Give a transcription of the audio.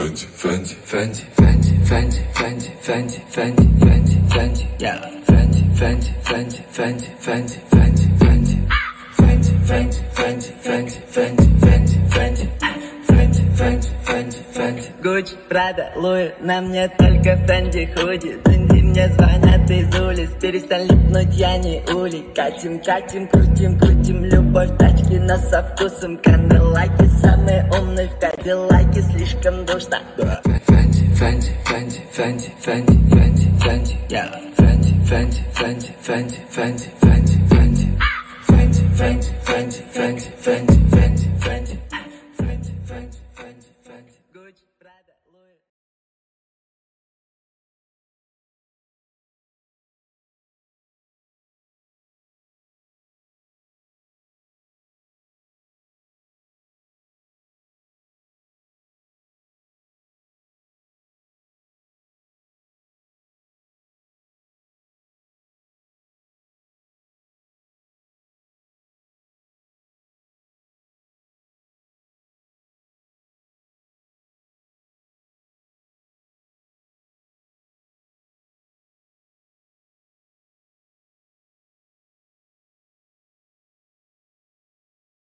Fenty, Fenty, Fenty, Fenty, Fenty, Fenty, Fenty, Fenty, Fenty, Fenty, yeah. Fenty, Fenty, Fenty, Fenty, Fenty, Fenty, Fenty, Fenty, Fenty, Fenty, Fenty, Fenty, Fenty, Fenty, Fenty, Fenty, Fenty, Fenty. Gucci, Prada, Louis, на мне только Фенди худи. Фенди мне звонят из улиц, перестань липнуть, я не улей. Катим, катим, крутим, крутим, любовь, тачки, но со вкусом. Кандалаки, самые умные в Кадиллаке, слишком душно. Fenty, Fenty, Fenty, Fenty, Fenty, Fenty, Fenty, yeah. Fenty, Fenty, Fenty, Fenty, Fenty, Fenty, Fenty, Fenty, Fenty, Fenty, Fenty, Fenty, Fenty.